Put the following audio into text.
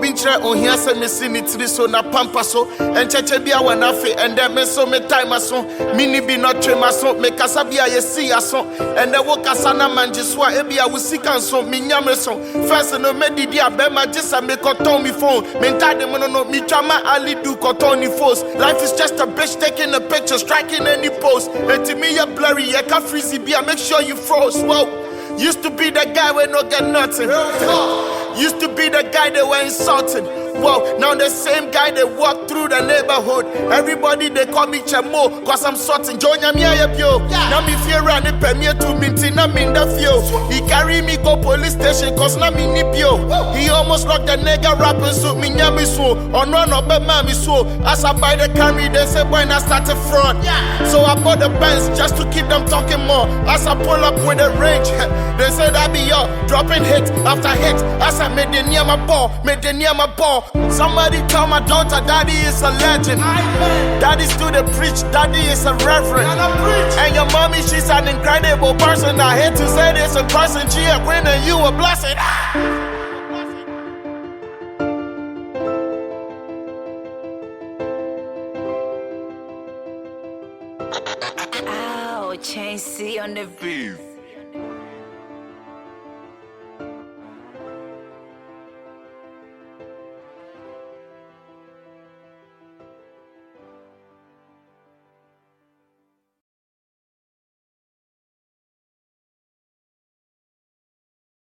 mintre on here se me see me tiri so na pampa so encheche bia wana fe ende me so me time so mini bi not trema so me kasa bia ye see aso ende wo kasa na manje so e bia wo sika so me nyame so first no me didi abema jisa me koton mi phone me ntade mo no mi chama ali do koton ni force life is just a bitch taking a picture striking any post enti me ya blurry ye ka freezy bia make sure you froze. Whoa, used to be the guy where no get nothing. Used to be the guy they were insulting. Whoa, now the same guy they walk through the neighborhood. Everybody they call me Chemo, cause I'm sorting. Join me yo. Now me fear run the premier to minty, na min the fio. He carry me go police station, cause na me nip yo. He almost locked the nigga rapping so me nyami so. On run up a mammy so. As I buy the Camry, they say when I start to fraud. So I bought the Benz just to keep them talking more. As I pull up with the range, they say that be yo. Dropping hit after hit. As I made the near my ball, Somebody tell my daughter daddy is a legend. Daddy still the preach, daddy is a reverend. And your mommy, she's an incredible person. I hate to say this in person, she a queen and you a blessing. Ow, Chain C on the beat.